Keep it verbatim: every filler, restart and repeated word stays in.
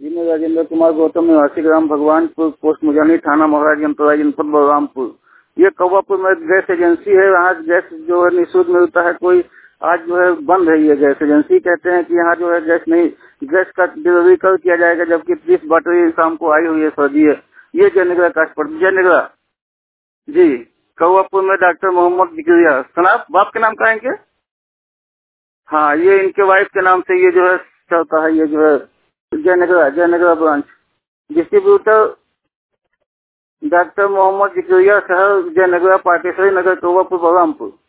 जी मैं राजेंद्र कुमार गौतम निवासी ग्राम भगवानपुर पोस्ट मुजानी थाना महाराज जनपद जनपद बलरामपुर। ये कौवापुर में गैस एजेंसी है। यहाँ गैस जो है निःशुल्क मिलता है। कोई आज जो है बंद है ये गैस एजेंसी। कहते हैं कि यहाँ जो है गैस नहीं, गैस का डिलीवरी कल किया जाएगा, जबकि तीस बाटरी शाम को आई हुई है सर जी। ये जयनगरा काशपुर जयनगरा जी कौवापुर में डॉक्टर मोहम्मद जिक्रिया। सनाब बाप के नाम कहेंगे? हाँ, ये इनके वाइफ के नाम से ये जो है चलता है। ये जो है Jaynagara Jaynagara branch distributor doctor Mohammad Zikriya, शहर जयनगरा, पाटेश्वरी नगर, कौवापुर, बलरामपुर।